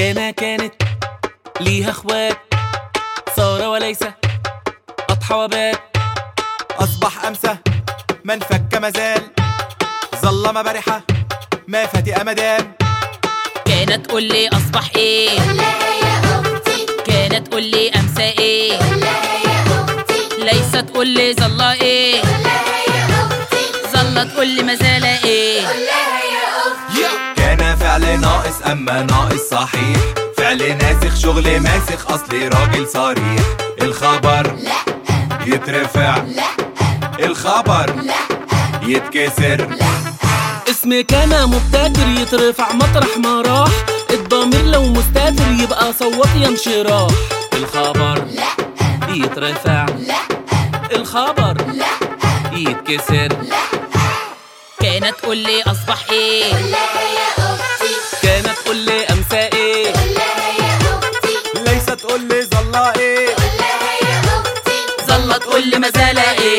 كانت ليها اخوات، سارة وليس، أضحى وبات. أصبح أمسى ما انفك ما زال، ظلم برحة ما فتئ مدام. كانت تقول لي أصبح إيه، قولها يا أختي. كانت تقول لي أمسى إيه، قولها يا أختي. ليس تقول لي ظل إيه، قولها يا أختي. ظل تقول لي ما زال إيه. قولها يا أختي. كان فعل ناقص أما ناقص صحيح، فعل ناسخ شغل ماسخ أصلي راجل صريح. الخبر لا يترفع، لا الخبر لا يتكسر. اسم كان مبتكر يترفع مطرح ما راح، الضمير لو مستتر يبقى صوت يا انشراح. الخبر لا يترفع، لا الخبر لا يتكسر. كانت تقول لي أصبح إيه، قولها يا أختي. كانت تقول لي أمسى إيه، قولها يا أختي. ليس تقول لي ظل إيه، قولها يا أختي. ظل تقول لي ما زال إيه.